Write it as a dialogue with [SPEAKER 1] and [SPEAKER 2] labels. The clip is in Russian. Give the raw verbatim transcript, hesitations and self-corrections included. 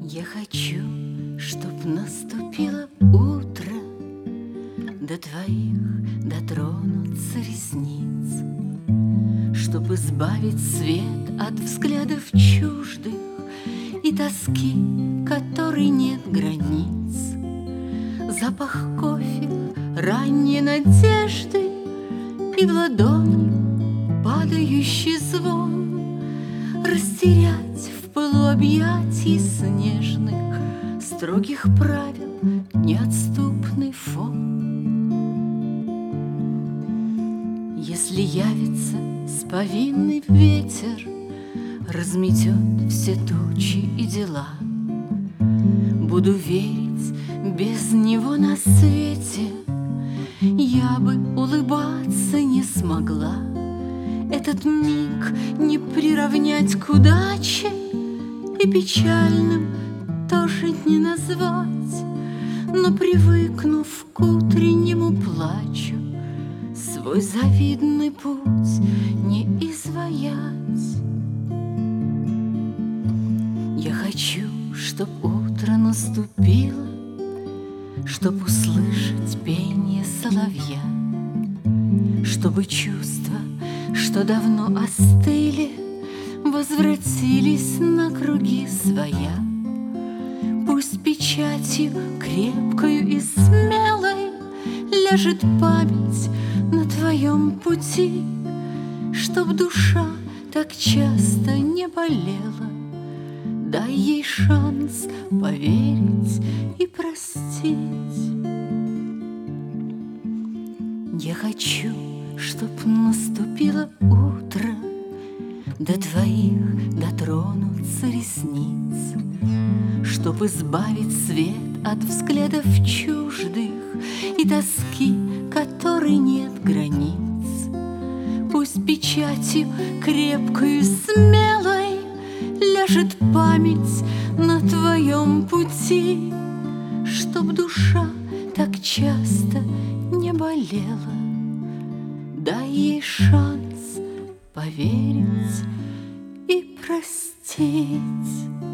[SPEAKER 1] Я хочу, чтоб наступило утро, до твоих дотронуться ресниц, чтоб избавить свет от взглядов чуждых и тоски, которой нет границ. Запах кофе, ранней надежды и в ладони падающий звон, растерять в пылу объятий снежных строгих правил неотступный фон. Если явится с повинный ветер, разметет все тучи и дела, буду верить, без него на свете я бы улыбаться не смогла. Этот миг не приравнять к удаче и печальным тоже не назвать, но, привыкнув к утреннему плачу, свой завидный путь не изваять. Я хочу, чтоб утро наступило, чтоб услышать пение соловья, чтобы чувства, что давно остыли, возвратились на круги своя. Пусть печатью крепкою и смелой ляжет память на твоем пути, чтоб душа так часто не болела. Дай ей шанс поверить и простить. Я хочу, чтоб наступило утро, до твоих дотронуться ресниц, чтоб избавить свет от взглядов чуждых и тоски, которой нет границ. Пусть печатью крепкою и смелой ляжет память на твоем пути, чтоб душа так часто не болела. Дай ей шанс поверить и простить.